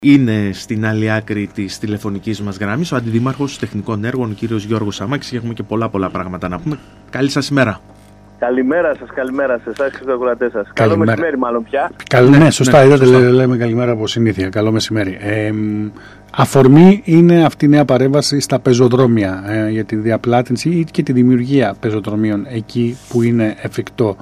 Είναι στην άλλη άκρη της τηλεφωνικής μας γραμμής ο Αντιδήμαρχος Τεχνικών Έργων, ο κύριος Γιώργος Σαμάκης, και έχουμε και πολλά πράγματα να πούμε. Καλή σας ημέρα. Καλημέρα σε εσάς και στους ακροατές σας. Καλό μεσημέρι μάλλον πια. Ναι, σωστά, είδατε, λέμε καλημέρα από συνήθεια. Καλό μεσημέρι. Αφορμή είναι αυτή η νέα παρέμβαση στα πεζοδρόμια για τη διαπλάτηση ή και τη δημιουργία πεζοδρομίων εκεί που είναι εφικτό.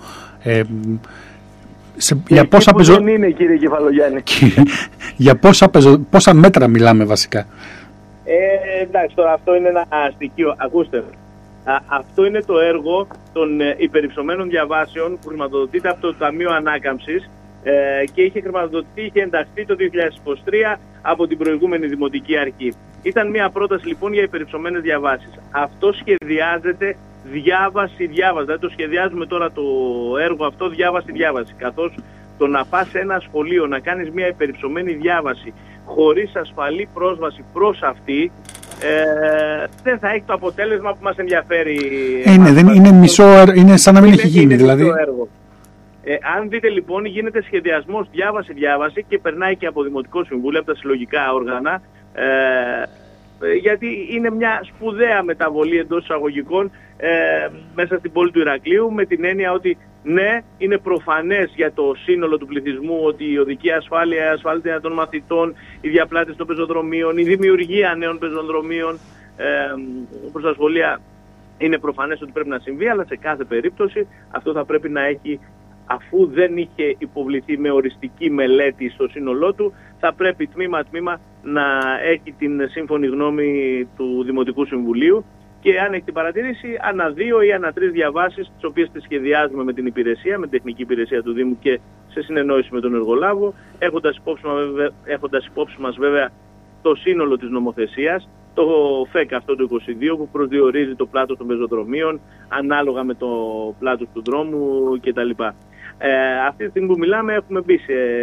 Για είναι, κύριε Κεφαλογιάννη. Για πόσα μέτρα μιλάμε βασικά? Εντάξει, τώρα αυτό είναι ένα στοιχείο. Ακούστε, αυτό είναι το έργο των υπερυψωμένων διαβάσεων που χρηματοδοτείται από το Ταμείο Ανάκαμψης και είχε ενταχθεί το 2023 από την προηγούμενη Δημοτική Αρχή. Ήταν μια πρόταση λοιπόν για υπερυψωμένες διαβάσεις. Αυτό σχεδιάζεται διάβαση. Δηλαδή το σχεδιάζουμε τώρα το έργο αυτό διάβαση. Καθώς το να πας σε ένα σχολείο να κάνεις μια υπερυψωμένη διάβαση χωρίς ασφαλή πρόσβαση προς αυτή, δεν θα έχει το αποτέλεσμα που μας ενδιαφέρει. Είναι σαν να μην έχει γίνει δηλαδή. Αν δείτε λοιπόν, γίνεται σχεδιασμός διάβαση και περνάει και από Δημοτικό Συμβούλιο, από τα συλλογικά όργανα, γιατί είναι μια σπουδαία μεταβολή εντός εισαγωγικών μέσα στην πόλη του Ηρακλείου, με την έννοια ότι ναι, είναι προφανές για το σύνολο του πληθυσμού ότι η οδική ασφάλεια, η ασφάλεια των μαθητών, η διαπλάτηση των πεζοδρομίων, η δημιουργία νέων πεζοδρομίων προς τα σχολεία είναι προφανές ότι πρέπει να συμβεί, αλλά σε κάθε περίπτωση αυτό θα πρέπει να έχει, αφού δεν είχε υποβληθεί με οριστική μελέτη στο σύνολό του, θα πρέπει τμήμα-τμήμα να έχει την σύμφωνη γνώμη του Δημοτικού Συμβουλίου και αν έχει την παρατήρηση, ανά 2 ή ανά 3 διαβάσεις, τις οποίες τις σχεδιάζουμε με την υπηρεσία, με την τεχνική υπηρεσία του Δήμου και σε συνεννόηση με τον εργολάβο, έχοντας υπόψη μας βέβαια το σύνολο της νομοθεσίας, το ΦΕΚ αυτό το 22 που προσδιορίζει το πλάτος των πεζοδρομίων ανάλογα με το πλάτος του δρόμου κτλ. Αυτή τη στιγμή που μιλάμε έχουμε μπει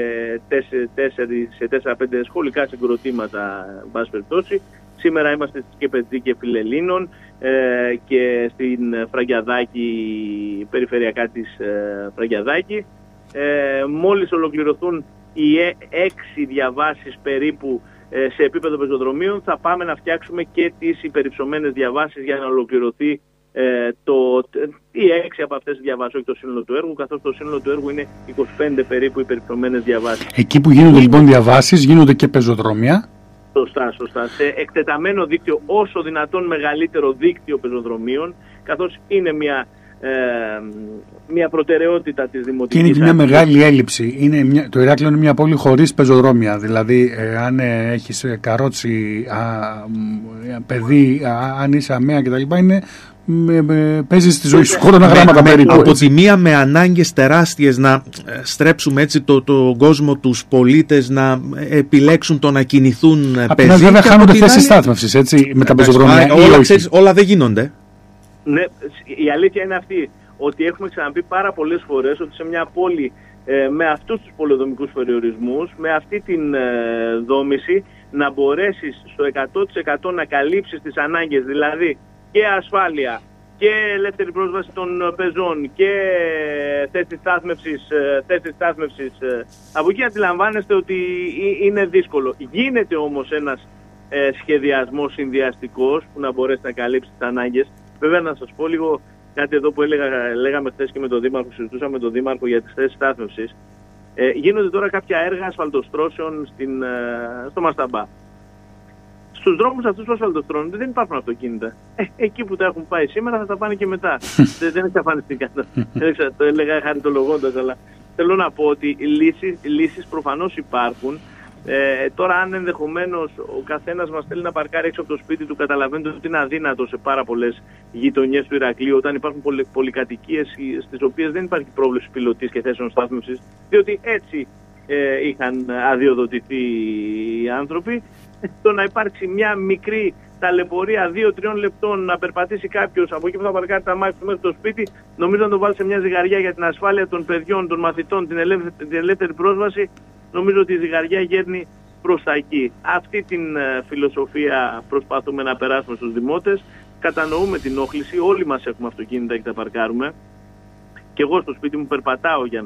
σε 4-5 σχολικά συγκροτήματα, εν πάση περιπτώσει. Σήμερα είμαστε στη Σκεπετζή και Φιλελλήνων και στην Φραγκιαδάκη, περιφερειακά της Φραγκιαδάκη. Μόλις ολοκληρωθούν οι 6 διαβάσεις περίπου σε επίπεδο πεζοδρομίων, θα πάμε να και τις υπερυψωμένες διαβάσεις για να ολοκληρωθεί οι 6 από αυτές τις διαβάσεις, όχι το σύνολο του έργου, καθώς το σύνολο του έργου είναι 25 περίπου υπερυψωμένες διαβάσεις. Εκεί που γίνονται λοιπόν διαβάσεις, γίνονται και πεζοδρόμια. Σωστά. Σε εκτεταμένο δίκτυο, όσο δυνατόν μεγαλύτερο δίκτυο πεζοδρομίων, καθώς είναι μια προτεραιότητα της Δημοτικής Αρχής. Και είναι μια μεγάλη έλλειψη. Το Ηράκλειο είναι μια πόλη χωρίς πεζοδρόμια. Δηλαδή, αν έχεις καρότσι, παιδί, αν είσαι αμαία κτλ., παίζεις τη ζωή σου κόρονα γράμματα περίπου. Από τη μία με ανάγκες τεράστιες να στρέψουμε έτσι τον κόσμο, τους πολίτες να επιλέξουν το να κινηθούν πεζοί. Απ' βέβαια χάνονται θέσεις στάθμευσης έτσι με τα πεζοδρόμια. Όλα δεν γίνονται. Ναι, η αλήθεια είναι αυτή, ότι έχουμε ξαναπεί πάρα πολλές φορές ότι σε μια πόλη με αυτούς τους πολεοδομικούς περιορισμούς, με αυτή την δόμηση, να μπορέσεις στο 100% να καλύψεις τις ανάγκες, δηλαδή και ασφάλεια και ελεύθερη πρόσβαση των πεζών και θέσεις στάθμευσης. Από εκεί αντιλαμβάνεστε ότι είναι δύσκολο. Γίνεται όμως ένας σχεδιασμός συνδυαστικός που να μπορέσει να καλύψει τις ανάγκες. Βέβαια να σας πω λίγο κάτι εδώ που λέγαμε χθες και με τον Δήμαρχο, συζητούσαμε με τον Δήμαρχο για τις θέσεις στάθμευσης. Γίνονται τώρα κάποια έργα ασφαλτοστρώσεων στο Μασταμπά. Στους δρόμους αυτούς που ασφαλτοστρώνονται δεν υπάρχουν αυτοκίνητα. Εκεί που τα έχουν πάει σήμερα θα τα πάνε και μετά. Δεν εξαφανιστήκαν. Το έλεγα χαριτολογώντας, αλλά θέλω να πω ότι λύσεις προφανώς υπάρχουν. Τώρα αν ενδεχομένως ο καθένας μας θέλει να παρκάρει έξω από το σπίτι του, καταλαβαίνετε ότι είναι αδύνατο σε πάρα πολλές γειτονιές του Ηρακλείου, όταν υπάρχουν πολυκατοικίες στις οποίες δεν υπάρχει πρόβλεψη πιλωτής και θέσεων στάθμευσης, διότι έτσι είχαν αδειοδοτηθεί οι άνθρωποι. Το να υπάρξει μια μικρή ταλαιπωρία 2-3 λεπτών, να περπατήσει κάποιος από εκεί που θα παρκάρει τα μάξι του μέχρι το σπίτι, νομίζω να το βάλει σε μια ζυγαριά για την ασφάλεια των παιδιών, των μαθητών, την ελεύθερη πρόσβαση, νομίζω ότι η ζυγαριά γέρνει προς τα εκεί. Αυτή την φιλοσοφία προσπαθούμε να περάσουμε στους δημότες. Κατανοούμε την όχληση, όλοι μας έχουμε αυτοκίνητα και τα παρκάρουμε. Και εγώ στο σπίτι μου περπατάω για να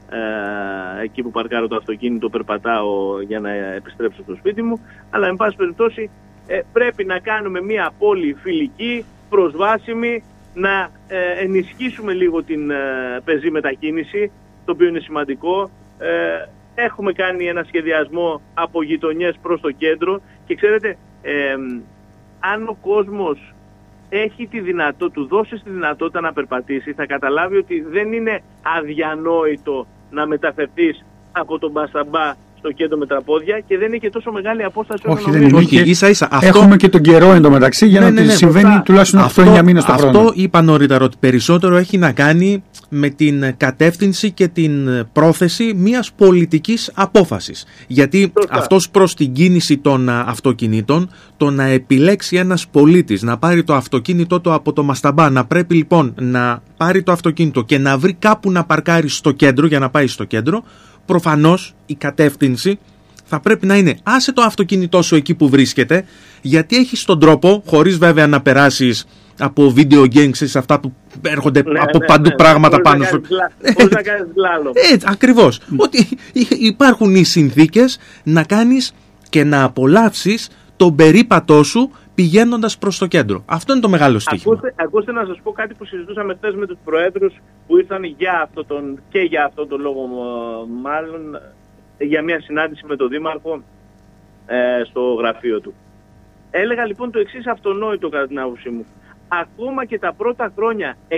εκεί που παρκάρω το αυτοκίνητο, περπατάω για να επιστρέψω στο σπίτι μου. Αλλά εν πάση περιπτώσει πρέπει να κάνουμε μια πόλη φιλική, προσβάσιμη, να ενισχύσουμε λίγο την πεζή μετακίνηση, το οποίο είναι σημαντικό. Έχουμε κάνει ένα σχεδιασμό από γειτονιές προς το κέντρο και ξέρετε, αν ο κόσμος έχει του δώσεις τη δυνατότητα να περπατήσει, θα καταλάβει ότι δεν είναι αδιανόητο να μεταφερθείς από τον Μπασταμπά στο κέντρο με τα πόδια και δεν είναι και τόσο μεγάλη απόσταση. Όχι, δεν είναι. Όχι, ίσα-ίσα. Έχουμε και τον καιρό εντωμεταξύ για να συμβαίνει τουλάχιστον 8-9 μήνες το χρόνο. Αυτό είπα νωρίτερα, ότι περισσότερο έχει να κάνει με την κατεύθυνση και την πρόθεση μιας πολιτικής απόφασης. Γιατί αυτός προς την κίνηση των αυτοκινήτων, το να επιλέξει ένας πολίτης να πάρει το αυτοκίνητό του από το Μασταμπά, να πρέπει λοιπόν να πάρει το αυτοκίνητο και να βρει κάπου να παρκάρει στο κέντρο για να πάει στο κέντρο, προφανώς η κατεύθυνση θα πρέπει να είναι άσε το αυτοκίνητό σου εκεί που βρίσκεται, γιατί έχεις τον τρόπο, χωρίς βέβαια να περάσεις από video games, σε αυτά που έρχονται από παντού πράγματα πάνω σου. Πώς να κάνεις λάλο. Ακριβώς. Ότι υπάρχουν οι συνθήκες να κάνεις και να απολαύσεις τον περίπατό σου πηγαίνοντας προς το κέντρο. Αυτό είναι το μεγάλο στοίχημα. Ακούστε να σας πω κάτι που συζητούσαμε χθες με τους προέδρους που ήρθαν για αυτόν τον λόγο, μάλλον για μια συνάντηση με τον Δήμαρχο στο γραφείο του. Έλεγα λοιπόν το εξής αυτονόητο κατά την άποψή μου. Ακόμα και τα πρώτα χρόνια 100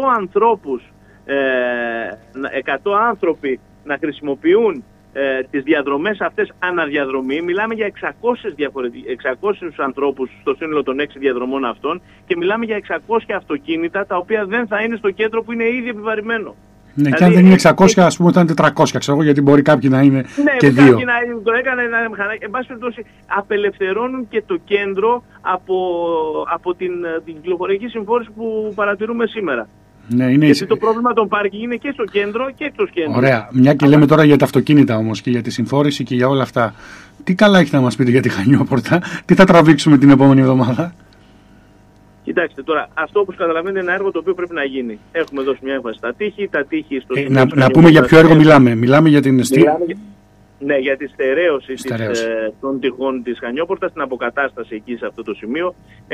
άνθρωποι να χρησιμοποιούν τις διαδρομές αυτές αναδιαδρομή, μιλάμε για 600 ανθρώπους στο σύνολο των 6 διαδρομών αυτών και μιλάμε για 600 αυτοκίνητα τα οποία δεν θα είναι στο κέντρο που είναι ήδη επιβαρημένο. Ναι, δηλαδή, και αν δεν είναι 600, ας πούμε, ήταν 400, ξέρω, γιατί μπορεί κάποιοι να είναι και 2. Ναι, κάποιοι το έκανε ένα μηχανάκι. Εν πάση περιπτώσει, απελευθερώνουν και το κέντρο από την κυκλοφοριακή συμφόρηση που παρατηρούμε σήμερα. Ναι, είναι... Γιατί το πρόβλημα των πάρκινγκ είναι και στο κέντρο και εκτός κέντρου. Ωραία. Μια και λέμε τώρα για τα αυτοκίνητα όμως και για τη συμφόρηση και για όλα αυτά. Τι καλά έχει να μας πείτε για τη Χανιόπορτα, τι θα τραβήξουμε την επόμενη εβδομάδα? Κοιτάξτε τώρα, αυτό όπως καταλαβαίνετε είναι ένα έργο το οποίο πρέπει να γίνει. Έχουμε δώσει μια έμφαση στα τείχη, τα τείχη στο να πούμε για ποιο έργο μιλάμε. Μιλάμε για την Ναι, για τη στερέωση των τυχών της Χανιόπορτας, την αποκατάσταση εκεί σε αυτό το σημείο.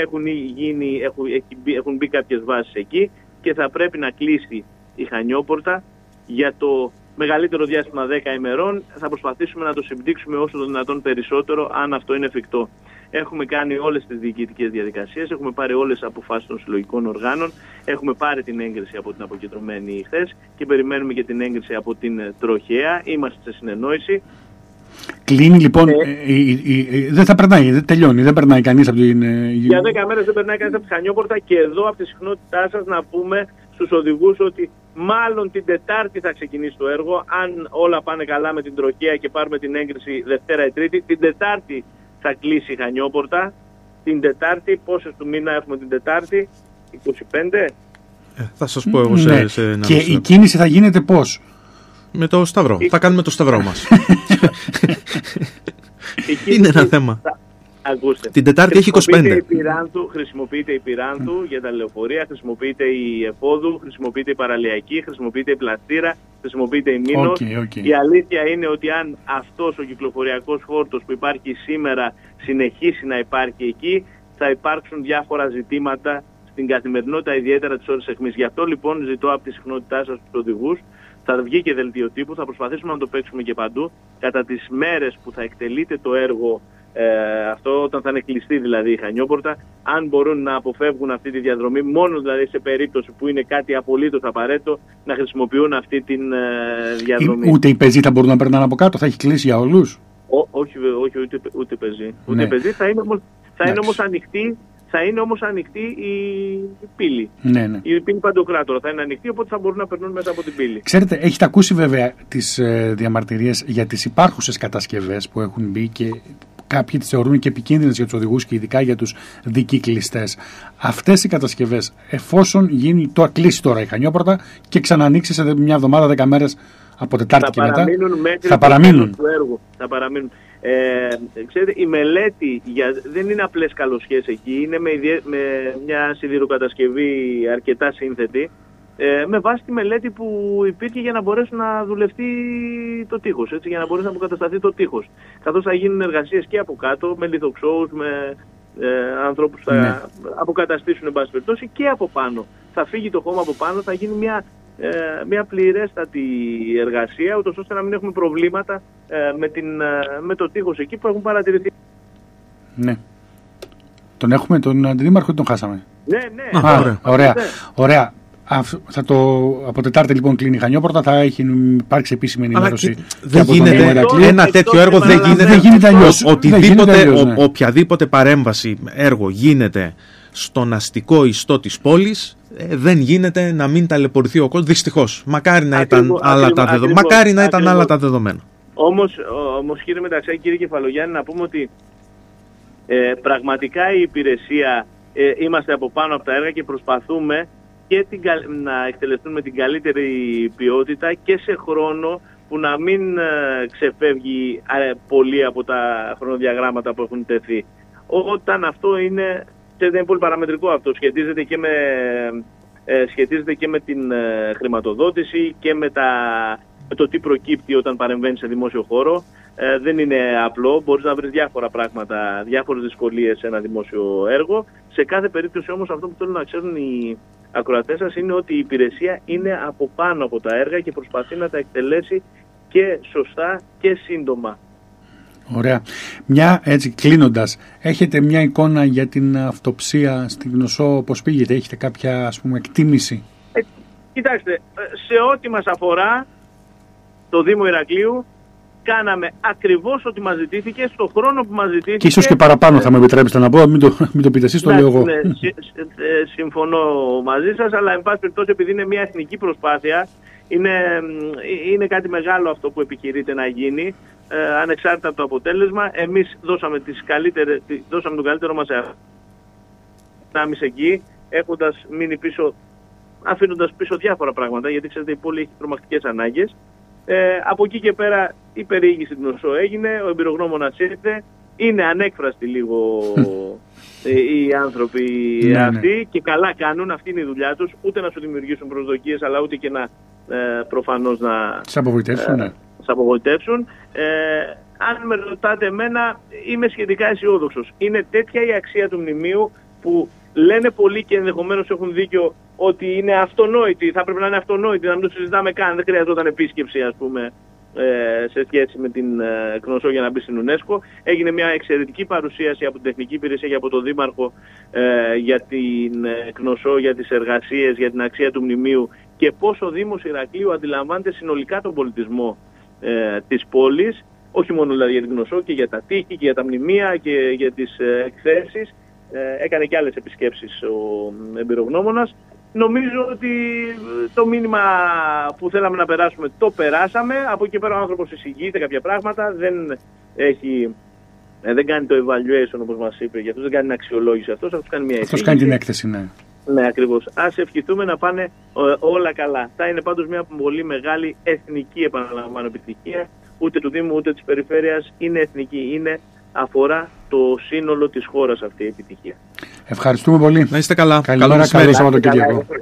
Έχουν μπει κάποιες βάσεις εκεί και θα πρέπει να κλείσει η Χανιόπορτα για το μεγαλύτερο διάστημα 10 ημερών. Θα προσπαθήσουμε να το συμπτύξουμε όσο το δυνατόν περισσότερο, αν αυτό είναι εφικτό. Έχουμε κάνει όλες τις διοικητικές διαδικασίες, έχουμε πάρει όλες τις αποφάσεις των συλλογικών οργάνων, έχουμε πάρει την έγκριση από την αποκεντρωμένη χθες και περιμένουμε και την έγκριση από την τροχέα. Είμαστε σε συνεννόηση. Κλείνει λοιπόν, δεν θα περνάει, δεν τελειώνει, δεν περνάει κανείς από την... Για 10 μέρες δεν περνάει κανείς από τη Χανιόπορτα και εδώ από τη συχνότητά σας να πούμε στους οδηγούς ότι μάλλον την Τετάρτη θα ξεκινήσει το έργο, αν όλα πάνε καλά με την τροχέα και πάρουμε την έγκριση Δευτέρα ή Τρίτη. Την Τετάρτη θα κλείσει η Χανιόπορτα. Την Τετάρτη, πόσες του μήνα έχουμε την Τετάρτη? 25? Θα σας πω εγώ σε ένα και η κίνηση θα γίνεται πώς? Με το Σταυρό. Θα κάνουμε το Σταυρό μας. Είναι ένα θέμα. Ακούστε. Την Τετάρτη έχει 25. Χρησιμοποιείται η Πυράνθου για τα λεωφορεία, χρησιμοποιείται η Εφόδου, χρησιμοποιείται η Παραλιακή, χρησιμοποιείται η Πλαστήρα, χρησιμοποιείται η Μήνος. Η αλήθεια είναι ότι αν αυτός ο κυκλοφοριακός φόρτος που υπάρχει σήμερα συνεχίσει να υπάρχει εκεί, θα υπάρξουν διάφορα ζητήματα στην καθημερινότητα, ιδιαίτερα τις ώρες αιχμής. Γι' αυτό λοιπόν ζητώ από τη συχνότητά σας τους οδηγούς. Θα βγει και δελτίο τύπου, θα προσπαθήσουμε να το παίξουμε και παντού. Κατά τις μέρες που θα εκτελείται το έργο, αυτό όταν θα είναι κλειστή δηλαδή η Χανιόπορτα, αν μπορούν να αποφεύγουν αυτή τη διαδρομή, μόνο δηλαδή σε περίπτωση που είναι κάτι απολύτως απαραίτητο, να χρησιμοποιούν αυτή τη διαδρομή. Ούτε οι πεζοί θα μπορούν να περνάνε από κάτω, θα έχει κλείσει για όλους? Όχι, ούτε πεζοί. Ούτε πεζοί, θα είναι όμως ανοιχτή. Θα είναι όμως ανοιχτή η πύλη. Ναι. Η πύλη Παντοκράτορα θα είναι ανοιχτή, οπότε θα μπορούν να περνούν μέσα από την πύλη. Ξέρετε, έχετε ακούσει βέβαια τις διαμαρτυρίες για τις υπάρχουσες κατασκευές που έχουν μπει και κάποιοι τις θεωρούν και επικίνδυνες για τους οδηγούς και ειδικά για τους δικυκλιστές. Αυτές οι κατασκευές, εφόσον κλείσει τώρα η Χανιόπορτα και ξανανοίξει σε μια εβδομάδα, 10 μέρες από Τετάρτη και μετά, θα παραμείνουν. Θα παραμείνουν. Ξέρετε, η μελέτη δεν είναι απλές καλοσχέσεις εκεί, είναι με μια σιδηροκατασκευή αρκετά σύνθετη με βάση τη μελέτη που υπήρχε για να μπορέσει να δουλευτεί το τείχος, έτσι, για να μπορέσει να αποκατασταθεί το τείχος. Καθώς θα γίνουν εργασίες και από κάτω, με λιθοξώους, με ανθρώπους που θα αποκαταστήσουν εν πάση περιπτώσει, και από πάνω. Θα φύγει το χώμα από πάνω, θα γίνει μια πληρέστατη εργασία, ούτως ώστε να μην έχουμε προβλήματα με το τείχος εκεί που έχουν παρατηρηθεί. Ναι. Τον έχουμε τον αντιδήμαρχο ή τον χάσαμε? Ναι. Ωραία. Από Τετάρτη λοιπόν κλείνει η Χανιόπορτα, θα έχει υπάρξει επίσημη ενημέρωση. Δεν γίνεται ένα τέτοιο έργο, δεν γίνεται αλλιώς. Οποιαδήποτε παρέμβαση έργο γίνεται στον αστικό ιστό της πόλης, δεν γίνεται να μην ταλαιπωρηθεί ο κόσμος. Δυστυχώς. Μακάρι να ήταν άλλα τα δεδομένα. Όμως κύριε Μεταξάκη, κύριε Κεφαλογιάννη, να πούμε ότι πραγματικά η υπηρεσία είμαστε από πάνω από τα έργα και προσπαθούμε και να εκτελεστούν με την καλύτερη ποιότητα και σε χρόνο που να μην ξεφεύγει πολύ από τα χρονοδιαγράμματα που έχουν τεθεί. Όταν αυτό είναι πολύ παραμετρικό, αυτό σχετίζεται και με την χρηματοδότηση και με το τι προκύπτει όταν παρεμβαίνει σε δημόσιο χώρο. Δεν είναι απλό, μπορείς να βρεις διάφορα πράγματα, διάφορες δυσκολίες σε ένα δημόσιο έργο. Σε κάθε περίπτωση όμως αυτό που θέλουν να ξέρουν οι ακροατές σας είναι ότι η υπηρεσία είναι από πάνω από τα έργα και προσπαθεί να τα εκτελέσει και σωστά και σύντομα. Ωραία. Έτσι κλείνοντας, έχετε μια εικόνα για την αυτοψία στην Κνωσό, πώς πήγεται? Έχετε κάποια εκτίμηση? Κοιτάξτε, σε ό,τι μας αφορά το Δήμο Ηρακλείου, κάναμε ακριβώς ό,τι μας ζητήθηκε, στον χρόνο που μας ζητήθηκε. Και ίσως και παραπάνω, θα με επιτρέψετε να πω, μην το πείτε εσείς, το λέω εγώ. Συμφωνώ μαζί σας, αλλά εν πάση περιπτώσει, επειδή είναι μια εθνική προσπάθεια, είναι κάτι μεγάλο αυτό που επιχειρείται να γίνει, ανεξάρτητα από το αποτέλεσμα. Εμείς δώσαμε τον καλύτερο μας δυνάμεις εκεί, έχοντας μείνει πίσω, αφήνοντας πίσω διάφορα πράγματα, γιατί ξέρετε η πόλη έχει τρομακτικές ανάγκες. Από εκεί και πέρα η περιήγηση στην Κνωσό έγινε, ο εμπειρογνώμονας ήρθε, είναι ανέκφραστοι λίγο οι άνθρωποι αυτοί και καλά κάνουν, αυτή είναι η δουλειά τους, ούτε να σου δημιουργήσουν προσδοκίες αλλά ούτε και να προφανώς να σε απογοητεύσουν. Αν με ρωτάτε εμένα, είμαι σχετικά αισιόδοξος. Είναι τέτοια η αξία του μνημείου που λένε πολλοί και ενδεχομένως έχουν δίκιο ότι είναι αυτονόητη, θα πρέπει να είναι αυτονόητη, να μην το συζητάμε καν, δεν χρειαζόταν επίσκεψη ας πούμε σε σχέση με την Κνωσό για να μπει στην UNESCO. Έγινε μια εξαιρετική παρουσίαση από την Τεχνική Υπηρεσία και από τον Δήμαρχο για την Κνωσό, για τις εργασίες, για την αξία του μνημείου και πώς ο Δήμος Ηρακλείου αντιλαμβάνεται συνολικά τον πολιτισμό της πόλης, όχι μόνο δηλαδή για την Κνωσό και για τα τείχη και για τα μνημεία και για τις εκθέσεις. Έκανε και άλλες επισκέψεις ο εμπειρογνώμονας. Νομίζω ότι το μήνυμα που θέλαμε να περάσουμε το περάσαμε. Από εκεί πέρα ο άνθρωπος εισηγείται κάποια πράγματα, δεν κάνει το evaluation όπως μας είπε, για αυτός δεν κάνει την αξιολόγηση, αυτός κάνει μια εισήγηση. Αυτός κάνει την έκθεση, ναι. Ναι, ακριβώς. Ας ευχηθούμε να πάνε όλα καλά. Θα είναι πάντως μια πολύ μεγάλη εθνική, επαναλαμβάνω, επιτυχία. Ούτε του Δήμου ούτε της Περιφέρειας, είναι εθνική, αφορά το σύνολο της χώρας αυτή η επιτυχία. Ευχαριστούμε πολύ. Να είστε καλά. Καλημέρα, καλό Σαββατοκύριακο.